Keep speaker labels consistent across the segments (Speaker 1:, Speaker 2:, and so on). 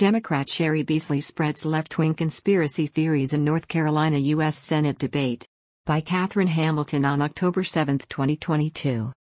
Speaker 1: Democrat Cheri Beasley spreads left-wing conspiracy theories in North Carolina U.S. Senate debate. By Catherine Hamilton on October 7, 2022.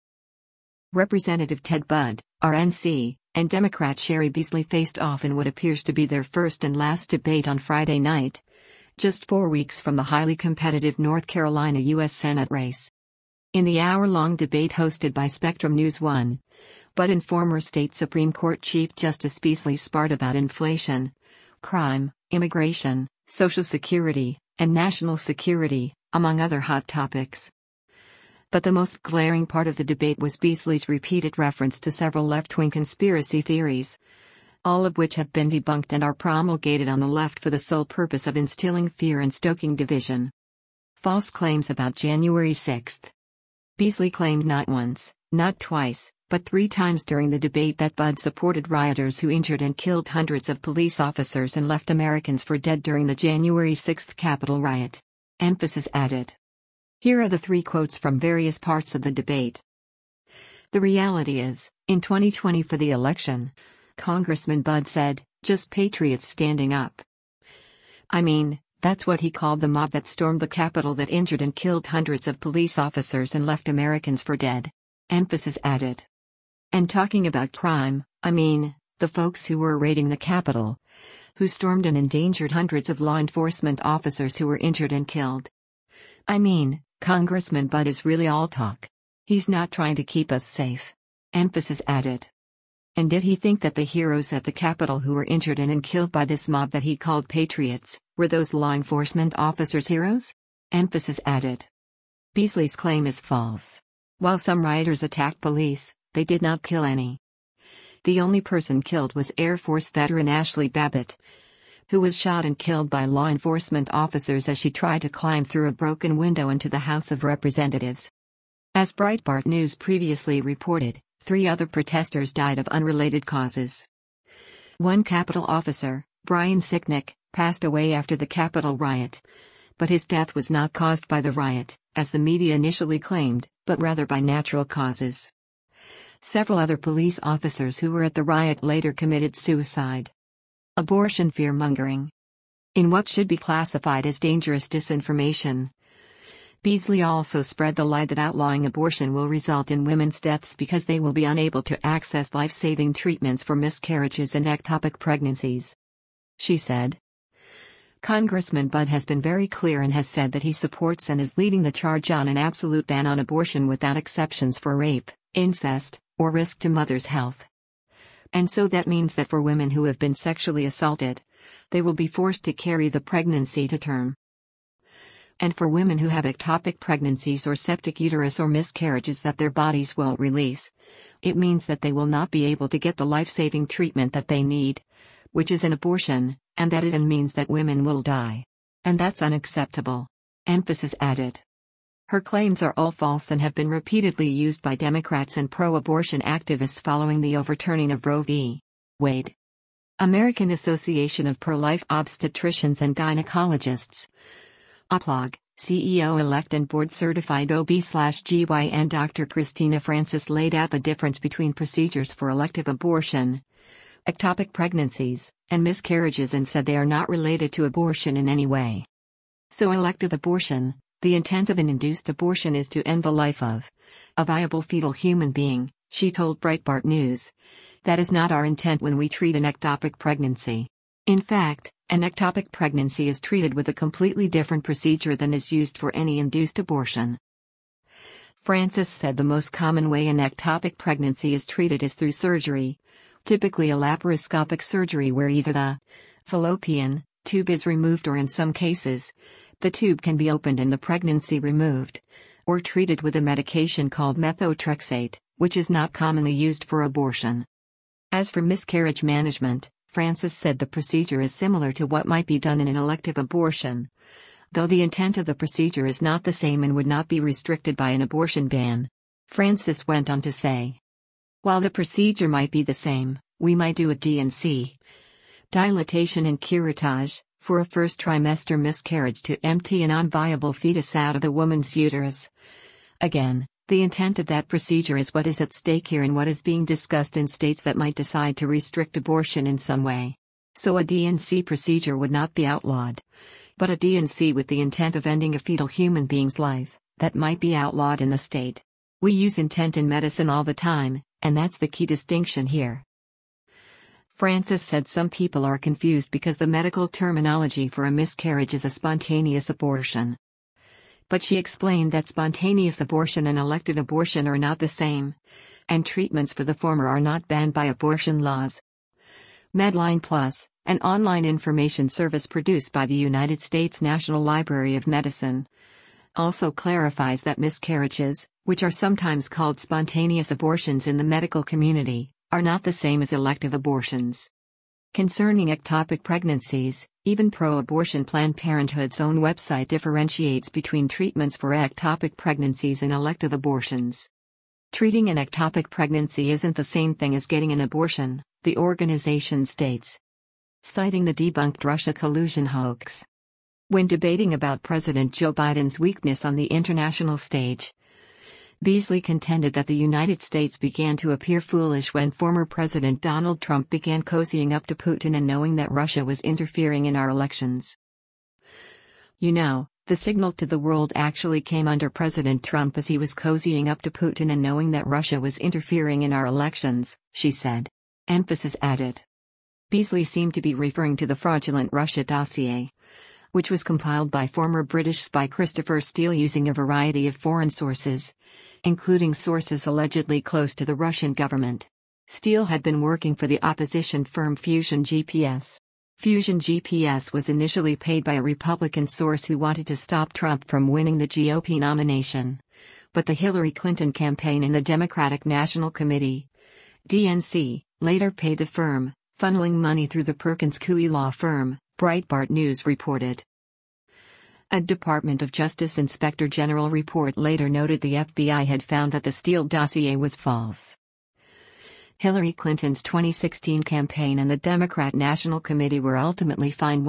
Speaker 1: Representative Ted Budd, RNC, and Democrat Cheri Beasley faced off in what appears to be their first and last debate on Friday night, just 4 weeks from the highly competitive North Carolina U.S. Senate race. In the hour-long debate hosted by Spectrum News 1, Budd and former state Supreme Court Chief Justice Beasley sparred about inflation, crime, immigration, Social Security, and national security, among other hot topics. But the most glaring part of the debate was Beasley's repeated reference to several left-wing conspiracy theories, all of which have been debunked and are promulgated on the left for the sole purpose of instilling fear and stoking division. False claims about January 6. Beasley claimed not once, not twice, but 3 times during the debate that Budd supported rioters who injured and killed hundreds of police officers and left Americans for dead during the January 6 Capitol riot. Emphasis added. Here are the 3 quotes from various parts of the debate. The reality is, in 2020 for the election, Congressman Budd said, "Just patriots standing up." I mean, that's what he called the mob that stormed the Capitol that injured and killed hundreds of police officers and left Americans for dead. Emphasis added. And talking about crime, I mean, the folks who were raiding the Capitol, who stormed and endangered hundreds of law enforcement officers who were injured and killed. I mean, Congressman Budd is really all talk. He's not trying to keep us safe. Emphasis added. And did he think that the heroes at the Capitol who were injured and killed by this mob that he called patriots, were those law enforcement officers heroes? Emphasis added. Beasley's claim is false. While some rioters attacked police, they did not kill any. The only person killed was Air Force veteran Ashley Babbitt, who was shot and killed by law enforcement officers as she tried to climb through a broken window into the House of Representatives. As Breitbart News previously reported, 3 other protesters died of unrelated causes. One Capitol officer, Brian Sicknick, passed away after the Capitol riot, but his death was not caused by the riot, as the media initially claimed, but rather by natural causes. Several other police officers who were at the riot later committed suicide. Abortion fear-mongering. In what should be classified as dangerous disinformation, Beasley also spread the lie that outlawing abortion will result in women's deaths because they will be unable to access life-saving treatments for miscarriages and ectopic pregnancies. She said. Congressman Budd has been very clear and has said that he supports and is leading the charge on an absolute ban on abortion without exceptions for rape, incest, or risk to mother's health. And so that means that for women who have been sexually assaulted, they will be forced to carry the pregnancy to term. And for women who have ectopic pregnancies or septic uterus or miscarriages that their bodies won't release, it means that they will not be able to get the life-saving treatment that they need, which is an abortion, and that it means that women will die. And that's unacceptable. Emphasis added. Her claims are all false and have been repeatedly used by Democrats and pro-abortion activists following the overturning of Roe v. Wade. American Association of Pro-Life Obstetricians and Gynecologists, APLOG, CEO-elect and board-certified OB/GYN Dr. Christina Francis laid out the difference between procedures for elective abortion, ectopic pregnancies, and miscarriages and said they are not related to abortion in any way. So elective abortion, the intent of an induced abortion is to end the life of a viable fetal human being, she told Breitbart News. That is not our intent when we treat an ectopic pregnancy. In fact, an ectopic pregnancy is treated with a completely different procedure than is used for any induced abortion. Francis said the most common way an ectopic pregnancy is treated is through surgery, typically a laparoscopic surgery where either the fallopian tube is removed or in some cases, the tube can be opened and the pregnancy removed, or treated with a medication called methotrexate, which is not commonly used for abortion. As for miscarriage management, Francis said the procedure is similar to what might be done in an elective abortion, though the intent of the procedure is not the same and would not be restricted by an abortion ban. Francis went on to say, while the procedure might be the same, we might do a D&C, dilatation and curettage, for a first trimester miscarriage to empty a non-viable fetus out of the woman's uterus. Again, the intent of that procedure is what is at stake here and what is being discussed in states that might decide to restrict abortion in some way. So a D&C procedure would not be outlawed. But a D&C with the intent of ending a fetal human being's life, that might be outlawed in the state. We use intent in medicine all the time, and that's the key distinction here. Francis said some people are confused because the medical terminology for a miscarriage is a spontaneous abortion. But she explained that spontaneous abortion and elective abortion are not the same, and treatments for the former are not banned by abortion laws. Medline Plus, an online information service produced by the United States National Library of Medicine, also clarifies that miscarriages, which are sometimes called spontaneous abortions in the medical community, are not the same as elective abortions. Concerning ectopic pregnancies, even pro-abortion Planned Parenthood's own website differentiates between treatments for ectopic pregnancies and elective abortions. Treating an ectopic pregnancy isn't the same thing as getting an abortion, the organization states. Citing the debunked Russia collusion hoax. When debating about President Joe Biden's weakness on the international stage, Beasley contended that the United States began to appear foolish when former President Donald Trump began cozying up to Putin and knowing that Russia was interfering in our elections. You know, the signal to the world actually came under President Trump as he was cozying up to Putin and knowing that Russia was interfering in our elections, she said. Emphasis added. Beasley seemed to be referring to the fraudulent Russia dossier, which was compiled by former British spy Christopher Steele using a variety of foreign sources, including sources allegedly close to the Russian government. Steele had been working for the opposition firm Fusion GPS. Fusion GPS was initially paid by a Republican source who wanted to stop Trump from winning the GOP nomination. But the Hillary Clinton campaign and the Democratic National Committee, DNC, later paid the firm, funneling money through the Perkins Coie law firm, Breitbart News reported. A Department of Justice Inspector General report later noted the FBI had found that the Steele dossier was false. Hillary Clinton's 2016 campaign and the Democrat National Committee were ultimately fined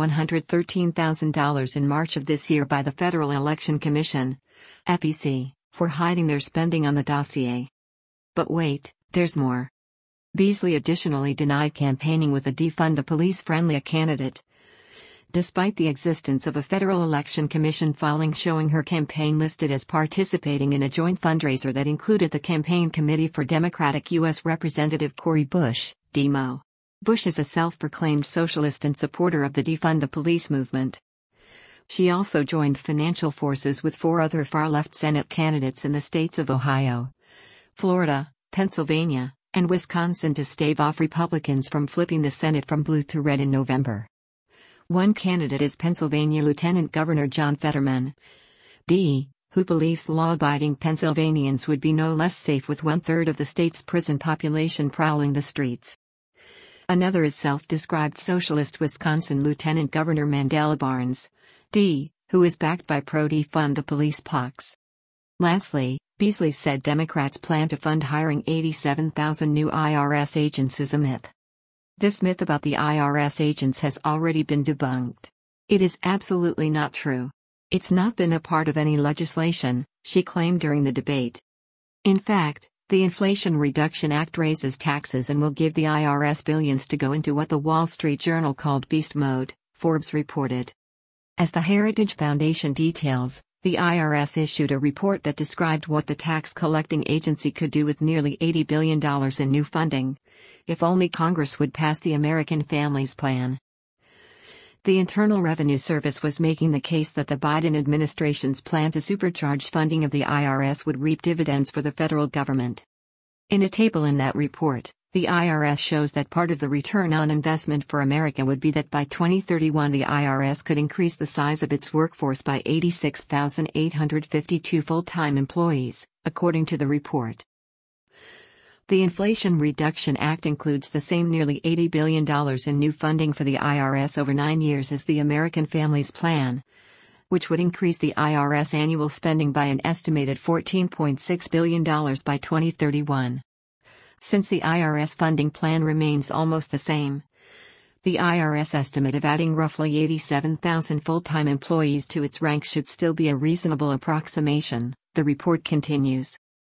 Speaker 1: $113,000 in March of this year by the Federal Election Commission, FEC, for hiding their spending on the dossier. But wait, there's more. Beasley additionally denied campaigning with a defund the police-friendly candidate, despite the existence of a Federal Election Commission filing showing her campaign listed as participating in a joint fundraiser that included the campaign committee for Democratic U.S. Representative Cori Bush, Demo. Bush is a self-proclaimed socialist and supporter of the Defund the Police movement. She also joined financial forces with 4 other far-left Senate candidates in the states of Ohio, Florida, Pennsylvania, and Wisconsin to stave off Republicans from flipping the Senate from blue to red in November. One candidate is Pennsylvania Lieutenant Governor John Fetterman, D., who believes law-abiding Pennsylvanians would be no less safe with 1/3 of the state's prison population prowling the streets. Another is self-described socialist Wisconsin Lieutenant Governor Mandela Barnes, D., who is backed by pro-defund the police POCs. Lastly, Beasley said Democrats plan to fund hiring 87,000 new IRS agents is a myth. This myth about the IRS agents has already been debunked. It is absolutely not true. It's not been a part of any legislation, she claimed during the debate. In fact, the Inflation Reduction Act raises taxes and will give the IRS billions to go into what the Wall Street Journal called beast mode, Forbes reported. As the Heritage Foundation details, the IRS issued a report that described what the tax collecting agency could do with nearly $80 billion in new funding, if only Congress would pass the American Families Plan. The Internal Revenue Service was making the case that the Biden administration's plan to supercharge funding of the IRS would reap dividends for the federal government. In a table in that report, the IRS shows that part of the return on investment for America would be that by 2031 the IRS could increase the size of its workforce by 86,852 full-time employees, according to the report. The Inflation Reduction Act includes the same nearly $80 billion in new funding for the IRS over 9 years as the American Families Plan, which would increase the IRS annual spending by an estimated $14.6 billion by 2031. Since the IRS funding plan remains almost the same, the IRS estimate of adding roughly 87,000 full-time employees to its ranks should still be a reasonable approximation, the report continues.